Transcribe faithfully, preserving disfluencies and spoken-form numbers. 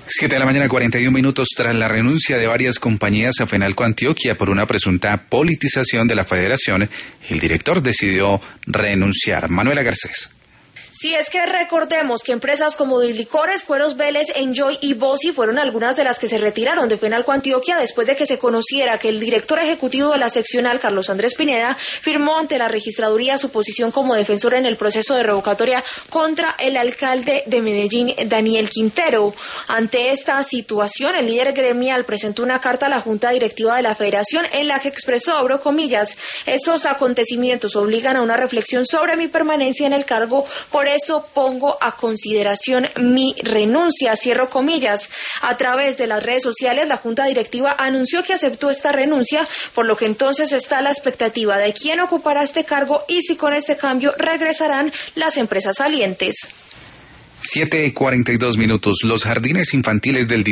Siete de la mañana, cuarenta y un minutos. Tras la renuncia de varias compañías a Fenalco Antioquia por una presunta politización de la federación, el director decidió renunciar. Manuela Garcés. Si es que recordemos que empresas como Licores, Cueros Vélez, Enjoy y Bossi fueron algunas de las que se retiraron de Fenalco Antioquia después de que se conociera que el director ejecutivo de la seccional, Carlos Andrés Pineda, firmó ante la registraduría su posición como defensor en el proceso de revocatoria contra el alcalde de Medellín, Daniel Quintero. Ante esta situación, el líder gremial presentó una carta a la Junta Directiva de la Federación en la que expresó, abro comillas, estos acontecimientos obligan a una reflexión sobre mi permanencia en el cargo. Por eso pongo a consideración mi renuncia, cierro comillas. A través de las redes sociales, la Junta Directiva anunció que aceptó esta renuncia, por lo que entonces está la expectativa de quién ocupará este cargo y si con este cambio regresarán las empresas salientes. Siete y cuarenta y dos minutos. Los jardines infantiles del